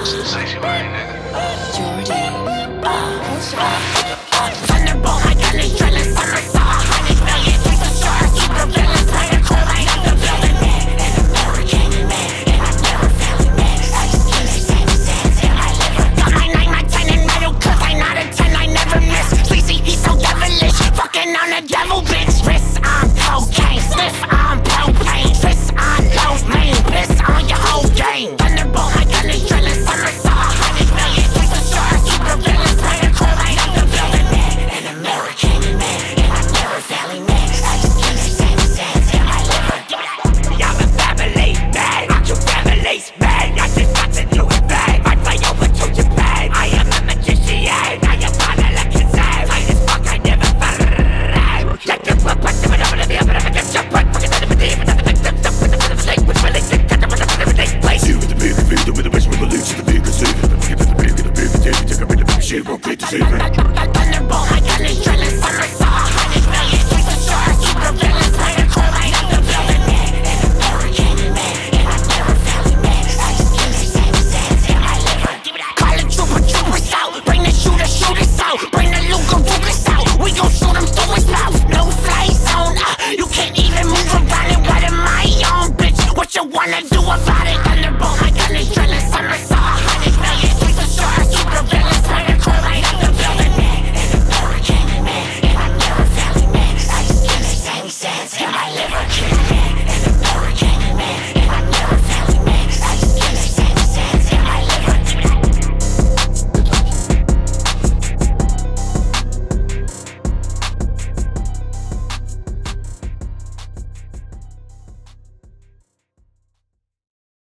Sanctuary, nigga. Jordy. Thunderbolt, my gun is drilling. Summer saw 100 million. Take the shore, super villains. Play a crew right up the building. An American man, and I'm never failing man. I just keep saying sands in my liver. Got my 9, my 10 in metal, cause I not a 10, I never miss. Sleazy, he's so devilish. Fucking on the devil, bitch. Wrist on cocaine, sniff on propane. Wrist on low main, piss on your whole game. Thunderbolt, my gun is drilling. Summer saw 100 million. Take the shore, super villains. Play a crew right up the building. An American man, and I'm never failing man. I just keep saying sands in my liver. I'm a family man, I'm two families man. I just got to do it bad. I fly over to Japan. I am a magician, I am one of the concern. Tight as fuck, I never fall. Check the book, but I'm gonna be able to get your butt. Fucking out of the day, but I'm the stuff with the snake, which will take the place. You with the big, with the best we believe to the big, save it. Get the big, take a bit of shit, won't pay to save it. Thunderbolt, my gun is drilling. Summer saw 100 million. Take the shore, super villains. Play a crew right up the building. An American man, and I'm never failing man. I just keep saying sands in my liver. Call a trooper, troopers out. Bring the shooter, shooters out. Bring the Luger, Rugers out. We gon' shoot him through his mouth. No fly zone, you can't even move around it. What am I on, bitch? What you wanna do about it? Thunderbolt, my gun is drilling. Summer saw